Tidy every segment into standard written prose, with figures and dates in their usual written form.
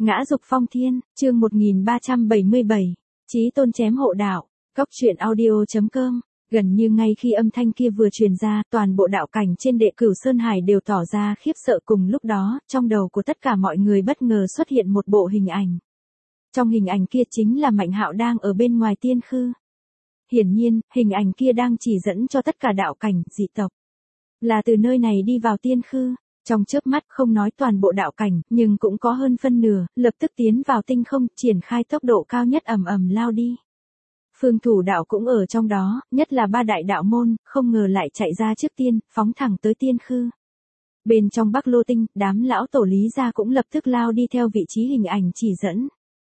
Ngã dục phong thiên, chương 1377, Chí Tôn chém hộ đạo, Cốc truyện audio.com. Gần như ngay khi âm thanh kia vừa truyền ra, toàn bộ đạo cảnh trên Đệ Cửu Sơn Hải đều tỏ ra khiếp sợ. Cùng lúc đó, trong đầu của tất cả mọi người bất ngờ xuất hiện một bộ hình ảnh. Trong hình ảnh kia chính là Mạnh Hạo đang ở bên ngoài tiên khư. Hiển nhiên, hình ảnh kia đang chỉ dẫn cho tất cả đạo cảnh, dị tộc là từ nơi này đi vào tiên khư. Trong chớp mắt, không nói toàn bộ đạo cảnh, nhưng cũng có hơn phân nửa, lập tức tiến vào tinh không, triển khai tốc độ cao nhất ầm ầm lao đi. Phương thủ đạo cũng ở trong đó, nhất là ba đại đạo môn, không ngờ lại chạy ra trước tiên, phóng thẳng tới tiên khư. Bên trong Bắc Lô Tinh, đám lão tổ Lý gia cũng lập tức lao đi theo vị trí hình ảnh chỉ dẫn.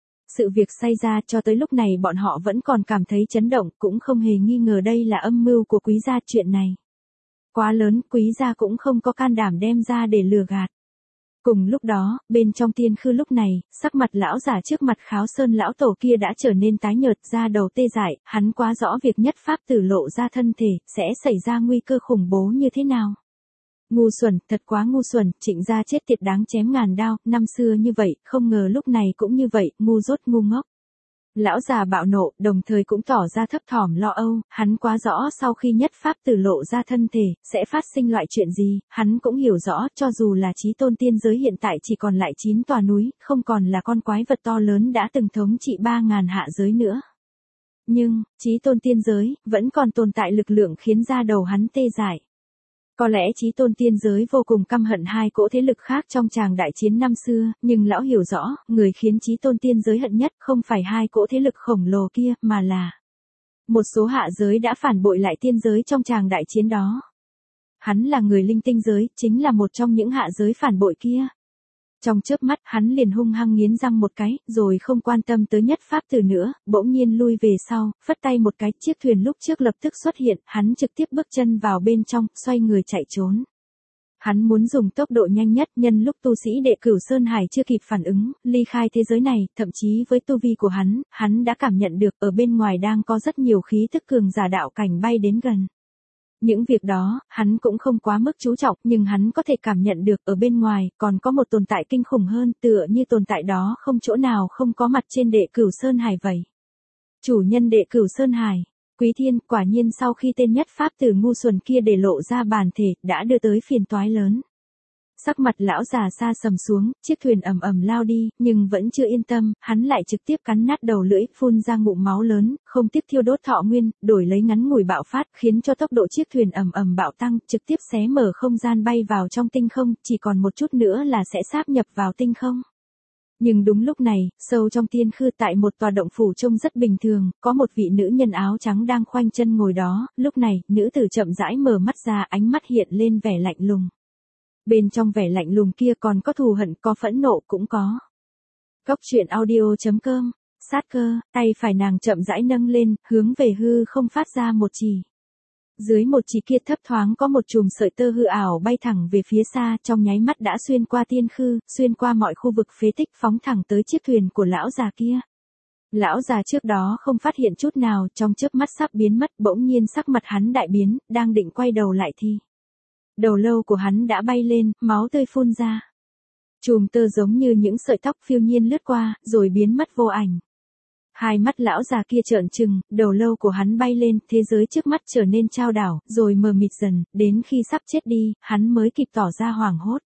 Sự việc xảy ra cho tới lúc này bọn họ vẫn còn cảm thấy chấn động, cũng không hề nghi ngờ đây là âm mưu của Quý gia. Chuyện này quá lớn, Quý gia cũng không có can đảm đem ra để lừa gạt. Cùng lúc đó, bên trong tiên khư lúc này, sắc mặt lão giả trước mặt Kháo Sơn lão tổ kia đã trở nên tái nhợt, da đầu tê dại, hắn quá rõ việc nhất pháp tử lộ ra thân thể, sẽ xảy ra nguy cơ khủng bố như thế nào. Ngu xuẩn, thật quá ngu xuẩn, Trịnh gia chết tiệt đáng chém ngàn đao, năm xưa như vậy, không ngờ lúc này cũng như vậy, ngu dốt ngu ngốc. Lão già bạo nộ, đồng thời cũng tỏ ra thấp thỏm lo âu, hắn quá rõ sau khi nhất pháp tử lộ ra thân thể, sẽ phát sinh loại chuyện gì, hắn cũng hiểu rõ, cho dù là Chí Tôn tiên giới hiện tại chỉ còn lại 9 tòa núi, không còn là con quái vật to lớn đã từng thống trị 3.000 hạ giới nữa. Nhưng, Chí Tôn tiên giới, vẫn còn tồn tại lực lượng khiến da đầu hắn tê dại. Có lẽ Chí Tôn tiên giới vô cùng căm hận hai cỗ thế lực khác trong tràng đại chiến năm xưa, nhưng lão hiểu rõ, người khiến Chí Tôn tiên giới hận nhất không phải hai cỗ thế lực khổng lồ kia, mà là một số hạ giới đã phản bội lại tiên giới trong tràng đại chiến đó. Hắn là người linh tinh giới, chính là một trong những hạ giới phản bội kia. Trong chớp mắt, hắn liền hung hăng nghiến răng một cái, rồi không quan tâm tới nhất pháp tử nữa, bỗng nhiên lui về sau, phất tay một cái, chiếc thuyền lúc trước lập tức xuất hiện, hắn trực tiếp bước chân vào bên trong, xoay người chạy trốn. Hắn muốn dùng tốc độ nhanh nhất, nhân lúc tu sĩ Đệ Cửu Sơn Hải chưa kịp phản ứng, ly khai thế giới này, thậm chí với tu vi của hắn đã cảm nhận được ở bên ngoài đang có rất nhiều khí tức cường giả đạo cảnh bay đến gần. Những việc đó, hắn cũng không quá mức chú trọng, nhưng hắn có thể cảm nhận được ở bên ngoài, còn có một tồn tại kinh khủng hơn, tựa như tồn tại đó không chỗ nào không có mặt trên Đệ Cửu Sơn Hải vậy. Chủ nhân Đệ Cửu Sơn Hải, Quý Thiên, quả nhiên sau khi tên nhất pháp tử ngu xuẩn kia để lộ ra bản thể, đã đưa tới phiền toái lớn. Sắc mặt lão già xa sầm xuống, chiếc thuyền ầm ầm lao đi, nhưng vẫn chưa yên tâm, hắn lại trực tiếp cắn nát đầu lưỡi, phun ra ngụm máu lớn, không tiếc thiêu đốt thọ nguyên, đổi lấy ngắn ngủi bạo phát, khiến cho tốc độ chiếc thuyền ầm ầm bạo tăng, trực tiếp xé mở không gian bay vào trong tinh không, chỉ còn một chút nữa là sẽ sáp nhập vào tinh không. Nhưng đúng lúc này, sâu trong tiên khư tại một tòa động phủ trông rất bình thường, có một vị nữ nhân áo trắng đang khoanh chân ngồi đó, lúc này, nữ tử chậm rãi mở mắt ra, ánh mắt hiện lên vẻ lạnh lùng. Bên trong vẻ lạnh lùng kia còn có thù hận, có phẫn nộ cũng có. Cốc truyện audio.com, sát cơ, tay phải nàng chậm rãi nâng lên, hướng về hư không phát ra một chỉ. Dưới một chỉ kia thấp thoáng có một chùm sợi tơ hư ảo bay thẳng về phía xa, trong nháy mắt đã xuyên qua tiên khư, xuyên qua mọi khu vực phế tích, phóng thẳng tới chiếc thuyền của lão già kia. Lão già trước đó không phát hiện chút nào, trong chớp mắt sắp biến mất, bỗng nhiên sắc mặt hắn đại biến, đang định quay đầu lại thì đầu lâu của hắn đã bay lên, máu tươi phun ra. Chùm tơ giống như những sợi tóc phiêu nhiên lướt qua, rồi biến mất vô ảnh. Hai mắt lão già kia trợn trừng, đầu lâu của hắn bay lên, thế giới trước mắt trở nên chao đảo, rồi mờ mịt dần, đến khi sắp chết đi, hắn mới kịp tỏ ra hoảng hốt.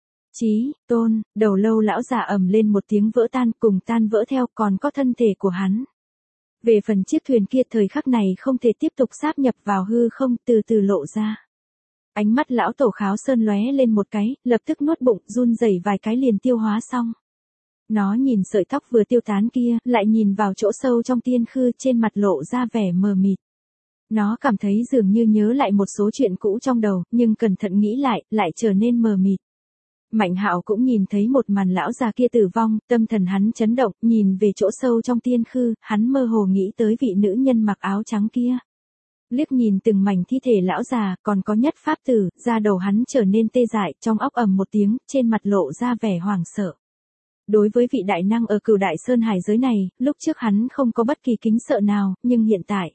Chí Tôn, đầu lâu lão già ầm lên một tiếng vỡ tan, cùng tan vỡ theo, còn có thân thể của hắn. Về phần chiếc thuyền kia thời khắc này không thể tiếp tục sáp nhập vào hư không, từ từ lộ ra. Ánh mắt lão tổ Kháo Sơn lóe lên một cái, lập tức nuốt bụng, run rẩy vài cái liền tiêu hóa xong. Nó nhìn sợi tóc vừa tiêu tán kia, lại nhìn vào chỗ sâu trong tiên khư, trên mặt lộ ra vẻ mờ mịt. Nó cảm thấy dường như nhớ lại một số chuyện cũ trong đầu, nhưng cẩn thận nghĩ lại trở nên mờ mịt. Mạnh Hạo cũng nhìn thấy một màn lão già kia tử vong, tâm thần hắn chấn động, nhìn về chỗ sâu trong tiên khư, hắn mơ hồ nghĩ tới vị nữ nhân mặc áo trắng kia. Liếc nhìn từng mảnh thi thể lão già, còn có nhất pháp tử, da đầu hắn trở nên tê dại, trong óc ầm một tiếng, trên mặt lộ ra vẻ hoảng sợ. Đối với vị đại năng ở Cửu Đại Sơn Hải giới này, lúc trước hắn không có bất kỳ kính sợ nào, nhưng hiện tại,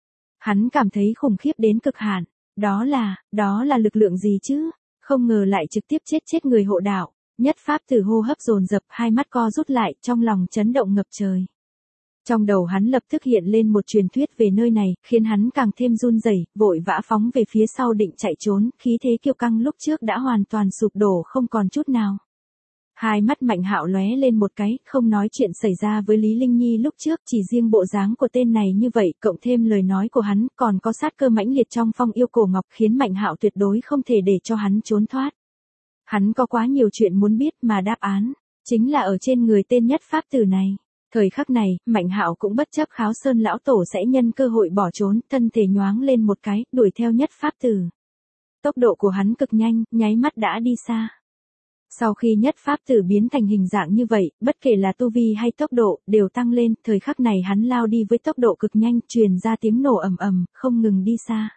hắn cảm thấy khủng khiếp đến cực hạn. Đó là lực lượng gì chứ? Không ngờ lại trực tiếp chết người hộ đạo. Nhất pháp tử hô hấp dồn dập, hai mắt co rút lại, trong lòng chấn động ngập trời. Trong đầu hắn lập tức hiện lên một truyền thuyết về nơi này, khiến hắn càng thêm run rẩy, vội vã phóng về phía sau định chạy trốn, khí thế kiêu căng lúc trước đã hoàn toàn sụp đổ không còn chút nào. Hai mắt Mạnh Hạo lóe lên một cái, không nói chuyện xảy ra với Lý Linh Nhi lúc trước, chỉ riêng bộ dáng của tên này như vậy, cộng thêm lời nói của hắn, còn có sát cơ mãnh liệt trong phong yêu cổ ngọc, khiến Mạnh Hạo tuyệt đối không thể để cho hắn trốn thoát. Hắn có quá nhiều chuyện muốn biết mà đáp án chính là ở trên người tên nhất pháp tử này. Thời khắc này, Mạnh Hạo cũng bất chấp Kháo Sơn lão tổ sẽ nhân cơ hội bỏ trốn, thân thể nhoáng lên một cái, đuổi theo nhất pháp tử. Tốc độ của hắn cực nhanh, nháy mắt đã đi xa. Sau khi nhất pháp tử biến thành hình dạng như vậy, bất kể là tu vi hay tốc độ, đều tăng lên, thời khắc này hắn lao đi với tốc độ cực nhanh, truyền ra tiếng nổ ầm ầm, không ngừng đi xa.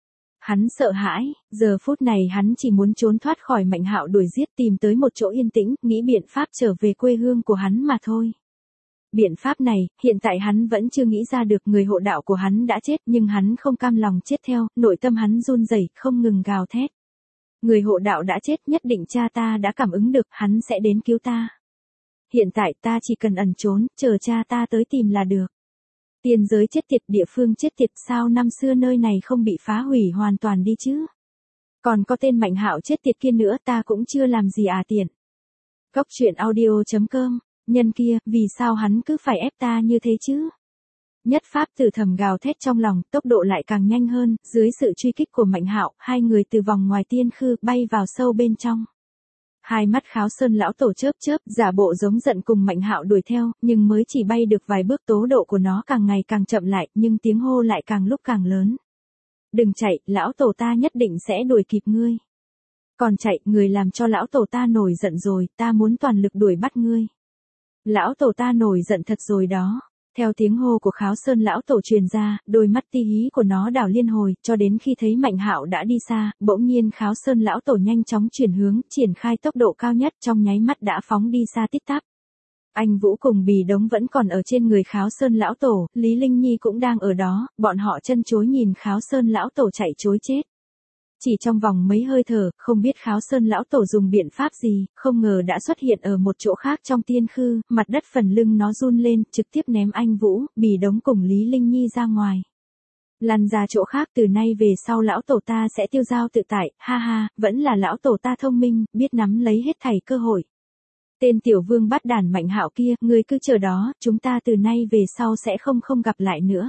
Hắn sợ hãi, giờ phút này hắn chỉ muốn trốn thoát khỏi Mạnh Hạo đuổi giết, tìm tới một chỗ yên tĩnh, nghĩ biện pháp trở về quê hương của hắn mà thôi. Biện pháp này, hiện tại hắn vẫn chưa nghĩ ra được, người hộ đạo của hắn đã chết nhưng hắn không cam lòng chết theo, nội tâm hắn run rẩy, không ngừng gào thét. Người hộ đạo đã chết, nhất định cha ta đã cảm ứng được, hắn sẽ đến cứu ta. Hiện tại ta chỉ cần ẩn trốn, chờ cha ta tới tìm là được. Tiên giới chết tiệt, địa phương chết tiệt, sao năm xưa nơi này không bị phá hủy hoàn toàn đi chứ? Còn có tên Mạnh Hạo chết tiệt kia nữa, ta cũng chưa làm gì tiện. Góc truyện audio.com, nhân kia, vì sao hắn cứ phải ép ta như thế chứ? Nhất pháp tử thầm gào thét trong lòng, tốc độ lại càng nhanh hơn, dưới sự truy kích của Mạnh Hạo, hai người từ vòng ngoài tiên khư bay vào sâu bên trong. Hai mắt Kháo Sơn lão tổ chớp chớp, giả bộ giống giận cùng Mạnh Hạo đuổi theo, nhưng mới chỉ bay được vài bước tốc độ của nó càng ngày càng chậm lại, nhưng tiếng hô lại càng lúc càng lớn. Đừng chạy, lão tổ ta nhất định sẽ đuổi kịp ngươi. Còn chạy, người làm cho lão tổ ta nổi giận rồi, ta muốn toàn lực đuổi bắt ngươi. Lão tổ ta nổi giận thật rồi đó. Theo tiếng hô của Kháo Sơn lão tổ truyền ra, đôi mắt ti hí của nó đảo liên hồi, cho đến khi thấy Mạnh Hạo đã đi xa, bỗng nhiên Kháo Sơn lão tổ nhanh chóng chuyển hướng, triển khai tốc độ cao nhất, trong nháy mắt đã phóng đi xa tít tắp. Anh Vũ cùng Bì Đống vẫn còn ở trên người Kháo Sơn lão tổ, Lý Linh Nhi cũng đang ở đó, bọn họ chân chối nhìn Kháo Sơn lão tổ chạy chối chết. Chỉ trong vòng mấy hơi thở, không biết Kháo Sơn lão tổ dùng biện pháp gì, không ngờ đã xuất hiện ở một chỗ khác trong tiên khư, mặt đất phần lưng nó run lên, trực tiếp ném anh Vũ, Bì Đống cùng Lý Linh Nhi ra ngoài. Lăn ra chỗ khác, từ nay về sau lão tổ ta sẽ tiêu dao tự tại, ha ha, vẫn là lão tổ ta thông minh, biết nắm lấy hết thảy cơ hội. Tên tiểu vương bắt đàn Mạnh Hạo kia, ngươi cứ chờ đó, chúng ta từ nay về sau sẽ không gặp lại nữa.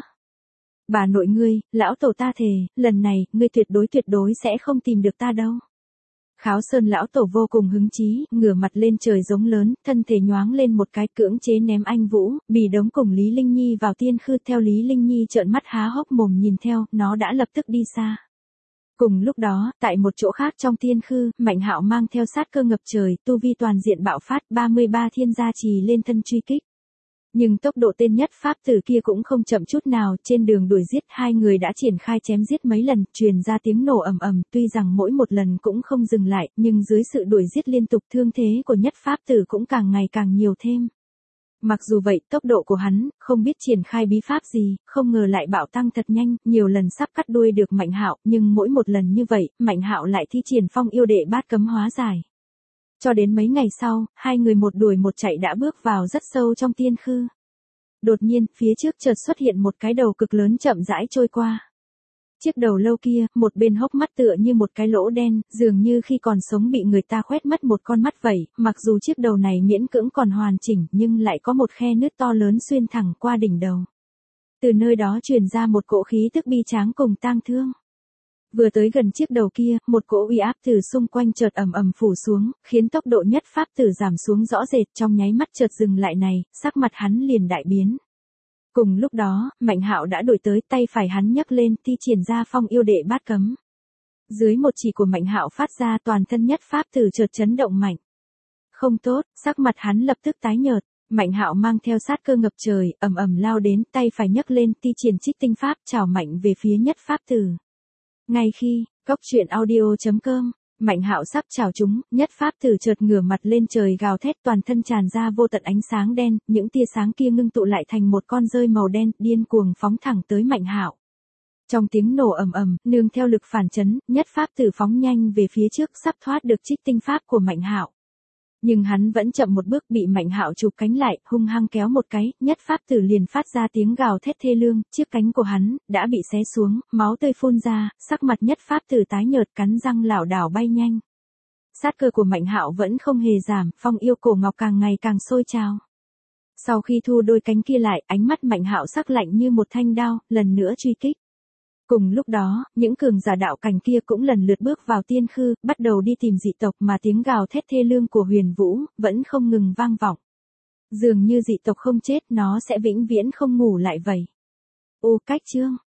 Bà nội ngươi, lão tổ ta thề, lần này, ngươi tuyệt đối sẽ không tìm được ta đâu. Kháo Sơn lão tổ vô cùng hứng chí, ngửa mặt lên trời giống lớn, thân thể nhoáng lên một cái, cưỡng chế ném anh Vũ, Bì Đống cùng Lý Linh Nhi vào tiên khư, theo Lý Linh Nhi trợn mắt há hốc mồm nhìn theo, nó đã lập tức đi xa. Cùng lúc đó, tại một chỗ khác trong tiên khư, Mạnh Hạo mang theo sát cơ ngập trời, tu vi toàn diện bạo phát, 33 thiên gia trì lên thân truy kích. Nhưng tốc độ tên nhất pháp tử kia cũng không chậm chút nào, trên đường đuổi giết hai người đã triển khai chém giết mấy lần, truyền ra tiếng nổ ầm ầm, tuy rằng mỗi một lần cũng không dừng lại, nhưng dưới sự đuổi giết liên tục, thương thế của nhất pháp tử cũng càng ngày càng nhiều thêm. Mặc dù vậy, tốc độ của hắn, không biết triển khai bí pháp gì, không ngờ lại bạo tăng thật nhanh, nhiều lần sắp cắt đuôi được Mạnh Hạo, nhưng mỗi một lần như vậy, Mạnh Hạo lại thi triển phong yêu đệ bát cấm hóa giải. Cho đến mấy ngày sau, hai người một đuổi một chạy đã bước vào rất sâu trong tiên khư. Đột nhiên, phía trước chợt xuất hiện một cái đầu cực lớn chậm rãi trôi qua. Chiếc đầu lâu kia, một bên hốc mắt tựa như một cái lỗ đen, dường như khi còn sống bị người ta khoét mất một con mắt vậy, mặc dù chiếc đầu này miễn cưỡng còn hoàn chỉnh, nhưng lại có một khe nứt to lớn xuyên thẳng qua đỉnh đầu. Từ nơi đó truyền ra một cỗ khí tức bi tráng cùng tang thương. Vừa tới gần chiếc đầu kia, một cỗ uy áp từ xung quanh chợt ầm ầm phủ xuống, khiến tốc độ nhất pháp tử giảm xuống rõ rệt, trong nháy mắt chợt dừng lại này, sắc mặt hắn liền đại biến. Cùng lúc đó, Mạnh Hạo đã đuổi tới, tay phải hắn nhấc lên, thi triển ra phong yêu đệ bát cấm. Dưới một chỉ của Mạnh Hạo phát ra, toàn thân nhất pháp tử chợt chấn động mạnh. Không tốt, sắc mặt hắn lập tức tái nhợt. Mạnh Hạo mang theo sát cơ ngập trời, ầm ầm lao đến, tay phải nhấc lên, thi triển trích tinh pháp, chảo mạnh về phía nhất pháp tử. Ngay khi, góc truyện audio.com, Mạnh Hạo sắp chào chúng, nhất pháp tử chợt ngửa mặt lên trời gào thét, toàn thân tràn ra vô tận ánh sáng đen, những tia sáng kia ngưng tụ lại thành một con rơi màu đen, điên cuồng phóng thẳng tới Mạnh Hạo. Trong tiếng nổ ầm ầm, nương theo lực phản chấn, nhất pháp tử phóng nhanh về phía trước, sắp thoát được trích tinh pháp của Mạnh Hạo. Nhưng hắn vẫn chậm một bước bị Mạnh Hạo chụp cánh lại, hung hăng kéo một cái, nhất pháp tử liền phát ra tiếng gào thét thê lương, chiếc cánh của hắn đã bị xé xuống, máu tươi phun ra, sắc mặt nhất pháp tử tái nhợt, cắn răng lảo đảo bay nhanh. Sát cơ của Mạnh Hạo vẫn không hề giảm, phong yêu cổ ngọc càng ngày càng sôi trào. Sau khi thu đôi cánh kia lại, ánh mắt Mạnh Hạo sắc lạnh như một thanh đao, lần nữa truy kích. Cùng lúc đó, những cường giả đạo cảnh kia cũng lần lượt bước vào tiên khư, bắt đầu đi tìm dị tộc mà tiếng gào thét thê lương của Huyền Vũ vẫn không ngừng vang vọng. Dường như dị tộc không chết, nó sẽ vĩnh viễn không ngủ lại vậy. Ô Cách Chương